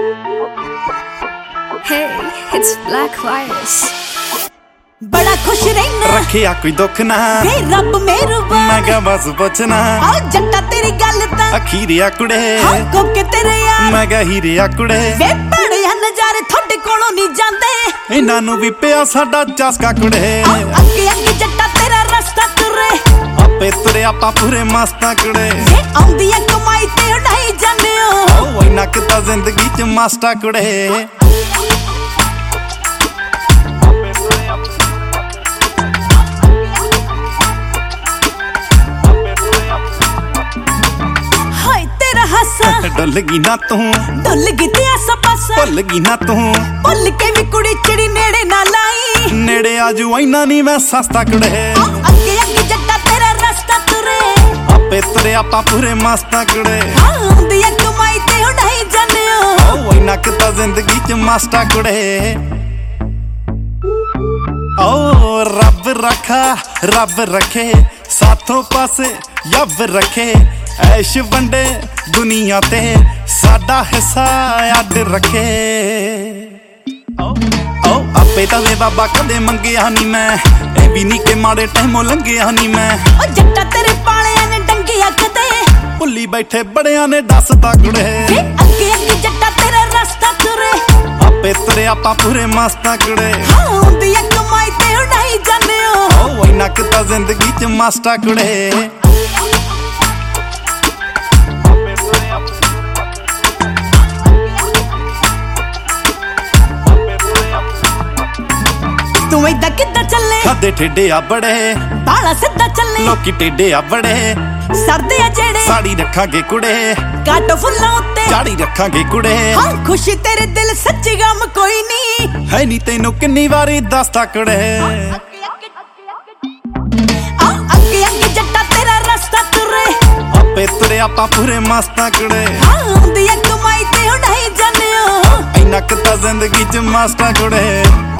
Hey, it's Black Virus. बड़ा खुश रहना रखिया कोई दुख ना वे रब मेहरबान मैं क्या बस पुछना आ जट्टा तेरी गल ता अखीरिया कुड़े हाँ को के तेरे यार मैं क्या हीरिया कुड़े वे बड़े नजारे थोड़े कोलों नहीं जाते इन्हां नूं भी पिया साडा चस्का कुड़े अगे अगे जट्टा तेरा रास्ता तुरे आपे तुरे आपा पूरे मस्ता कुड़े वे आउंदी है कमाई ते उड़ाई जाने ओ इन्ना किता जिंदगी च मास्टा कुड़े डुलगी ना तू डुलगी ते आसा पासा भुलगी ना तू भुल के भी कुड़ी चिड़ी नेड़े ना लाई नेड़े आजू इन्ना नहीं मैं सस्ता कुड़े अगे अगे जट्टा तेरा रास्ता तुरे आपे तुरे आपा पूरे मस्ता कुड़े आउंदी है कमाई ते उड़ाई जाने ओ इन्ना किता जिंदगी च मास्टा कुड़े ओ रब रखा रब रखे साथों पासे यब रखे ऐश वंडे दुनिया ते साडा हिस्सा अड रखे ओ आपे तवे बाबा कदे मंगिया नी मैं ए भी नी के माड़े टाइमों लंघिया नी मैं ओ जट्टा तेरे पालिया ने डंगिया कदे भुल्ली बैठे बड़िया ने दस तगड़े अगे अगे जट्टा तेरा रास्ता तुरे आपे तुरे आपा पूरे मस्ता कुड़े आउंदी है कमाई ते उड़ाई जाने ओ इन्ना किता जिंदगी च मास्टा कुड़े तू इदा किदा चले खादे ठेडे आ बड़े बाला सीधा चले लोकी टेडे आ बड़े सरदे आ जेड़े साड़ी रखांगे कुड़े काटो फुल्लां उत्ते झाड़ी रखांगे कुड़े हाँ खुशी तेरे दिल सच्ची गम कोई नहीं है नी तेनू किन्नी वारी दसता कुड़े अगे अगे जट्टा तेरा रास्ता तुरे आपे तुरे आपा पूरे मस्ता कुड़े आउंदी है कमाई ते उड़ाई जाने इन्ना किता जिंदगी च मास्टा कुड़े